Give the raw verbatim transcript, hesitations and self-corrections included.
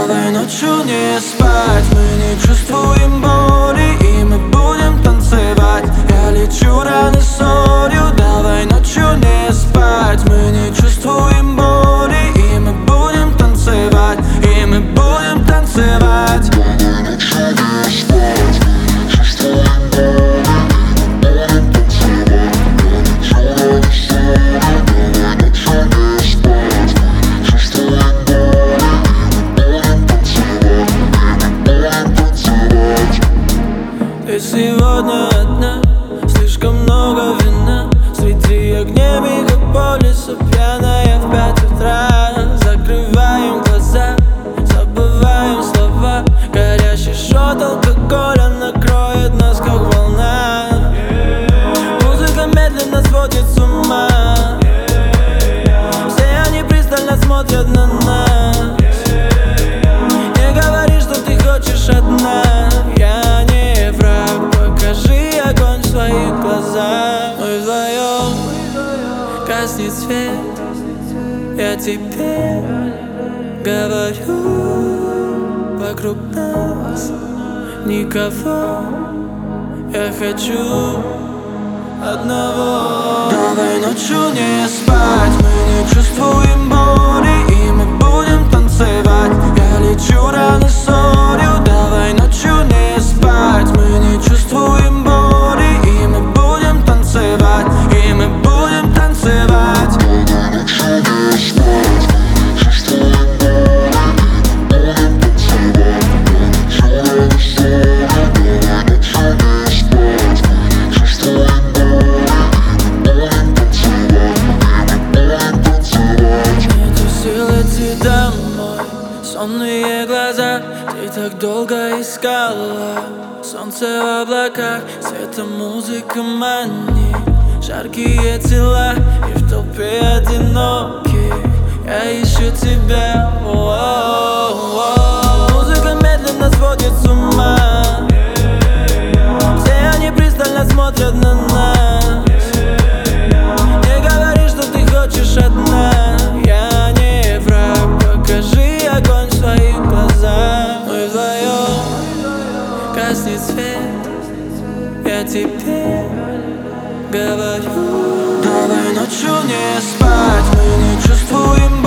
Давай ночью не спать, мы не чувствуем боли, и мы будем танцевать. Я лечу раны солью. Давай ночью не спать, мы не чувствуем боли, и мы будем танцевать, и мы будем танцевать. Давай ночью не спать, мы не чувствуем боли, и мы будем танцевать. Я лечу раны солью. Давай ночью не спать, мы не чувствуем боли, и мы будем танцевать, и мы будем танцевать. Ты сегодня одна, слишком много вина, среди огней мегаполиса, пьяная в пять утра. Закрываем глаза, забываем слова, горящий шот алкоголя накроет нас, как волна. Музыка медленно сводит с ума, все они пристально смотрят на нас. Не говори, что ты хочешь одна, я не враг, покажи огонь в своих глазах. Мы вдвоем, гаснет свет, я тебе говорю, вокруг нас никого, я хочу одного. Давай ночью не спать, мы не чувствуем боли, и мы будем танцевать. Я лечу раны солью. Давай ночью не спать, мы не чувствуем боли, и мы будем танцевать, и мы будем танцевать. Давай ночью не спать, мы не чувствуем боли, и мы будем танцевать. Я лечу раны солью. Давай ночью не спать, мы не чувствуем боли, и мы будем танцевать, и мы будем танцевать. Нету сил идти домой, сонные глаза, ты так долго искала. Солнце в облаках, светом музыка манит, жаркие тела и в толпе одиноких я ищу тебя. О-о-о-о. Музыка медленно сводит с ума, все они пристально смотрят на нас. Не говори, что ты хочешь одна, я не враг, покажи огонь в своих глазах. Мы вдвоем, гаснет свет, я тебе говорю. Давай ночью не спать, мы не чувствуем